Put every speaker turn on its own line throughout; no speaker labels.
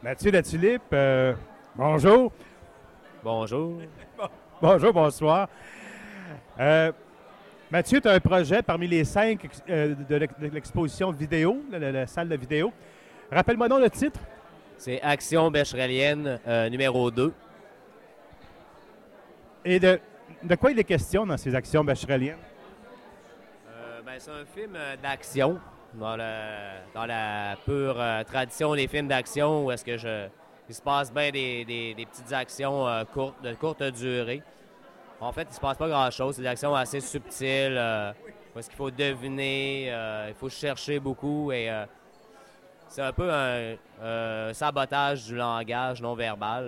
Mathieu Latulippe, bonjour.
Bonjour.
Bonjour, bonsoir. Euh, Mathieu, tu as un projet parmi les cinq de l'exposition vidéo, la salle de vidéo. Rappelle-moi donc le titre.
C'est Action Becherelienne numéro 2.
Et de quoi il est question dans ces actions bacheliennes?
C'est un film d'action, dans la pure tradition des films d'action, où est-ce que il se passe bien des petites actions de courte durée. En fait, il se passe pas grand-chose. C'est des actions assez subtiles, où est-ce qu'il faut deviner, il faut chercher beaucoup, et c'est un peu un sabotage du langage non verbal,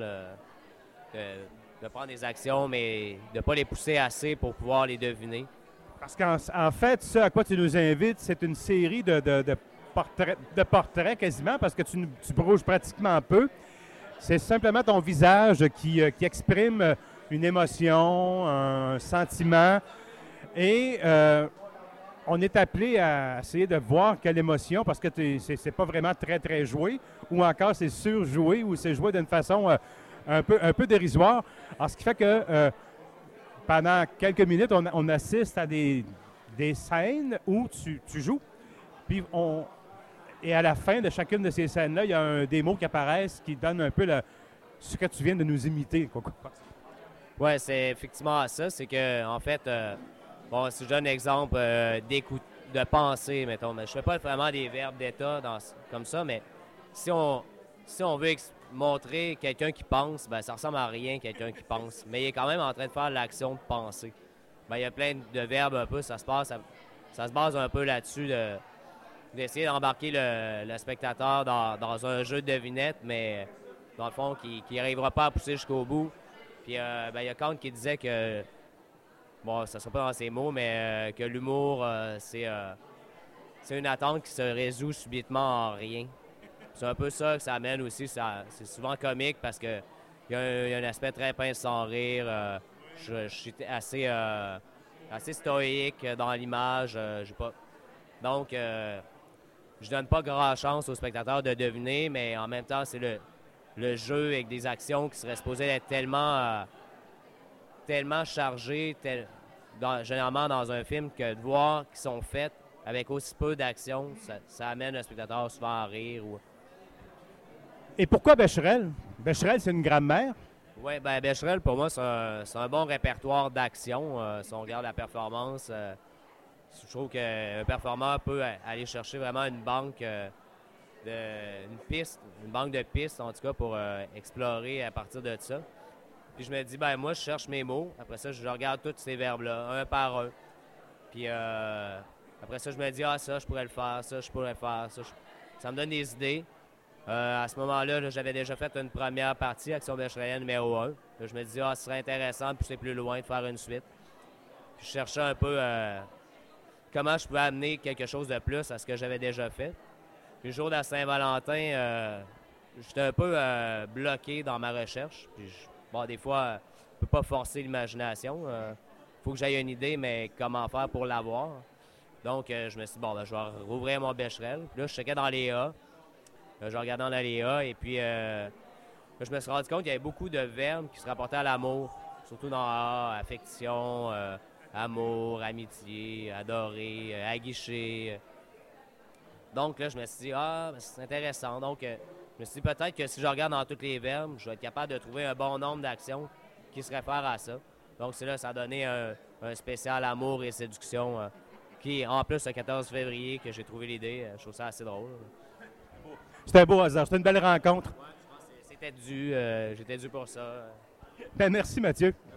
de prendre des actions, mais de ne pas les pousser assez pour pouvoir les deviner.
Parce qu'en fait, ce à quoi tu nous invites, c'est une série de portraits quasiment, parce que tu bouges pratiquement peu. C'est simplement ton visage qui exprime une émotion, un sentiment. Et on est appelé à essayer de voir quelle émotion, parce que c'est pas vraiment très, très joué, ou encore c'est surjoué, ou c'est joué d'une façon un peu dérisoire. Alors, ce qui fait que pendant quelques minutes, on assiste à des scènes où tu joues, puis et à la fin de chacune de ces scènes-là, il y a des mots qui apparaissent qui donnent un peu ce que tu viens de nous imiter. Quoi.
Ouais, c'est effectivement ça. C'est que, en fait, bon, si je donne un exemple de penser, mettons, mais je fais pas vraiment des verbes d'état comme ça, mais si on veut montrer quelqu'un qui pense, ben ça ressemble à rien, quelqu'un qui pense. Mais il est quand même en train de faire l'action de penser. Ben, il y a plein de verbes un peu, ça se base un peu là-dessus d'essayer d'embarquer le spectateur dans un jeu de devinette, mais dans le fond, qui n'arrivera pas à pousser jusqu'au bout. Puis il y a Kant qui disait que, bon, ça ne sera pas dans ses mots, mais que l'humour, c'est une attente qui se résout subitement en rien. C'est un peu ça que ça amène aussi. C'est souvent comique parce que il y a un aspect très pince sans rire. Je suis assez stoïque dans l'image. J'ai pas... Donc, je donne pas grand chance aux spectateurs de deviner, mais en même temps, c'est le jeu avec des actions qui seraient supposées être tellement chargées, généralement dans un film, que de voir qu'ils sont faites avec aussi peu d'actions, ça amène le spectateur souvent à rire.
Et pourquoi Becherel? Becherel, c'est une grammaire.
Oui, ben Becherel, pour moi, c'est un bon répertoire d'action. Si on regarde la performance, je trouve qu'un performeur peut aller chercher vraiment une banque une banque de pistes, en tout cas, pour explorer à partir de ça. Puis je me dis, ben moi, je cherche mes mots. Après ça, je regarde tous ces verbes-là, un par un. Puis après ça, je me dis, ça, je pourrais le faire, ça, je pourrais le faire, ça. Ça me donne des idées. À ce moment-là, là, j'avais déjà fait une première partie, Action Becherelienne numéro 1. Là, je me dis, ce serait intéressant de pousser plus loin, de faire une suite. Puis je cherchais un peu comment je pouvais amener quelque chose de plus à ce que j'avais déjà fait. Puis le jour de la Saint-Valentin, j'étais un peu bloqué dans ma recherche. Puis des fois, je peux pas forcer l'imagination. Faut que j'aie une idée, mais comment faire pour l'avoir. Donc, je me suis dit, je vais rouvrir mon Becherel. Puis là, je checkais dans les A. Je regardais dans les A, et puis je me suis rendu compte qu'il y avait beaucoup de verbes qui se rapportaient à l'amour. Surtout dans A, affection, amour, amitié, adorer, aguicher. Donc là, je me suis dit, c'est intéressant. Donc, je me suis dit peut-être que si je regarde dans tous les verbes, je vais être capable de trouver un bon nombre d'actions qui se réfèrent à ça. Donc, c'est là, ça a donné un spécial amour et séduction, qui, en plus, le 14 février, que j'ai trouvé l'idée. Je trouve ça assez drôle.
C'est un beau hasard. C'est une belle rencontre.
Ouais, je pense que c'était dû. J'étais dû pour ça.
Ben, merci, Mathieu.